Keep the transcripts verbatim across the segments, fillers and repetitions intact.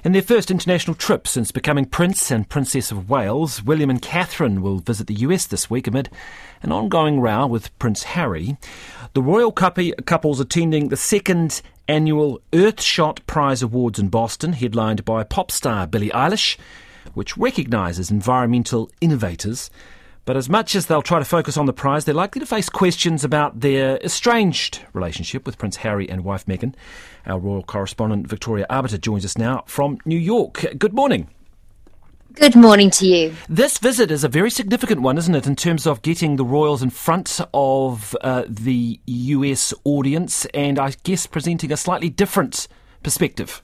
In their first international trip since becoming Prince and Princess of Wales, William and Catherine will visit the U S this week amid an ongoing row with Prince Harry. The royal couple's attending the second annual Earthshot Prize Awards in Boston, headlined by pop star Billie Eilish, which recognises environmental innovators. But as much as they'll try to focus on the prize, they're likely to face questions about their estranged relationship with Prince Harry and wife Meghan. Our royal correspondent Victoria Arbiter joins us now from New York. Good morning. Good morning to you. This visit is a very significant one, isn't it, in terms of getting the royals in front of uh, the U S audience and I guess presenting a slightly different perspective.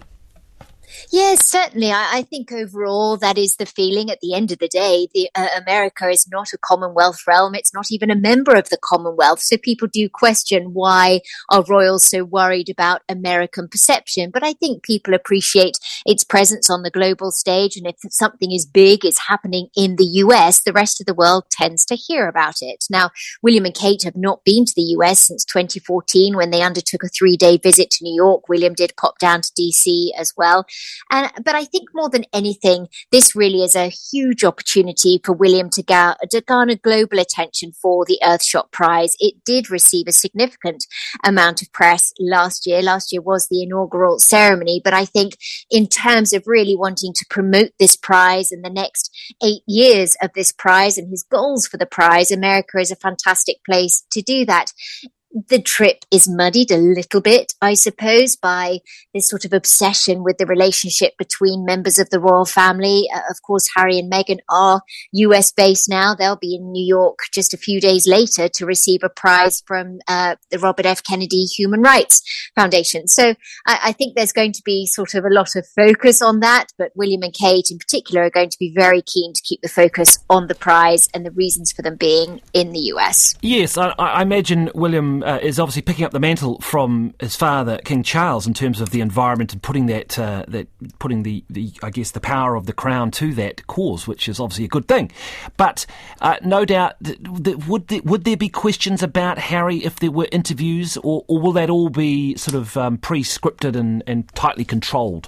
Yes, certainly. I, I think overall that is the feeling at the end of the day. The, uh, America is not a Commonwealth realm. It's not even a member of the Commonwealth. So people do question why are royals so worried about American perception. But I think people appreciate its presence on the global stage. And if something is big, is happening in the U S, the rest of the world tends to hear about it. Now, William and Kate have not been to the U S since twenty fourteen when they undertook a three-day visit to New York. William did pop down to D C as well. And, but I think more than anything, this really is a huge opportunity for William to, ga- to garner global attention for the Earthshot Prize. It did receive a significant amount of press last year. Last year was the inaugural ceremony, but I think in terms of really wanting to promote this prize and the next eight years of this prize and his goals for the prize, America is a fantastic place to do that. The trip is muddied a little bit, I suppose, by this sort of obsession with the relationship between members of the royal family. Uh, of course, Harry and Meghan are U S based now. They'll be in New York just a few days later to receive a prize from uh, the Robert F. Kennedy Human Rights Foundation. So I, I think there's going to be sort of a lot of focus on that, but William and Kate in particular are going to be very keen to keep the focus on the prize and the reasons for them being in the U S. Yes, I, I imagine William Uh, is obviously picking up the mantle from his father, King Charles, in terms of the environment and putting that, uh, that putting the, the, I guess, the power of the crown to that cause, which is obviously a good thing. But uh, no doubt, th- th- would there, would there be questions about Harry if there were interviews, or, or will that all be sort of um, pre-scripted and, and tightly controlled?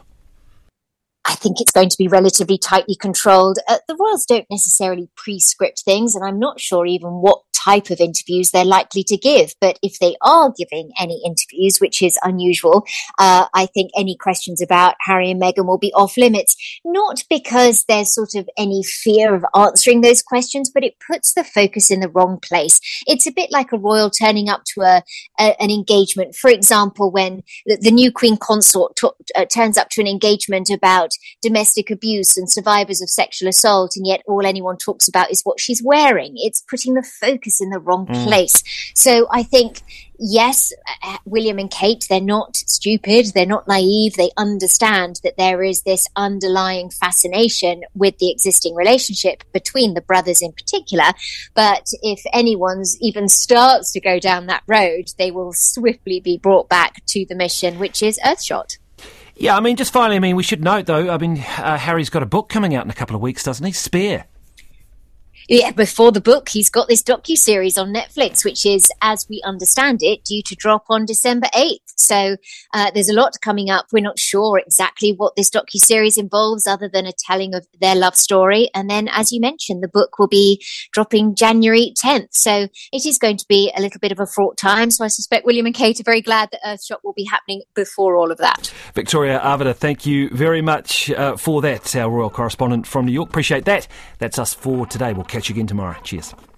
I think it's going to be relatively tightly controlled. Uh, the royals don't necessarily pre-script things, and I'm not sure even what type of interviews they're likely to give. But if they are giving any interviews, which is unusual, uh, I think any questions about Harry and Meghan will be off limits. Not because there's sort of any fear of answering those questions, but it puts the focus in the wrong place. It's a bit like a royal turning up to a, a an engagement. For example, when the, the new Queen Consort t- uh, turns up to an engagement about domestic abuse and survivors of sexual assault, and yet all anyone talks about is what she's wearing. It's putting the focus in the wrong mm. place. So I think, yes, uh, William and Kate, they're not stupid, they're not naive, they understand that there is this underlying fascination with the existing relationship between the brothers in particular. But if anyone's even starts to go down that road, they will swiftly be brought back to the mission, which is Earthshot. Yeah, I mean, just finally, I mean, we should note, though, I mean, uh, Harry's got a book coming out in a couple of weeks, doesn't he? Spare. Yeah, before the book, he's got this docuseries on Netflix, which is, as we understand it, due to drop on December eighth. So uh, there's a lot coming up. We're not sure exactly what this docuseries involves other than a telling of their love story. And then, as you mentioned, the book will be dropping January tenth. So it is going to be a little bit of a fraught time. So I suspect William and Kate are very glad that Earthshot will be happening before all of that. Victoria Arbiter, thank you very much uh, for that, our royal correspondent from New York. Appreciate that. That's us for today. We'll catch you again tomorrow. Cheers.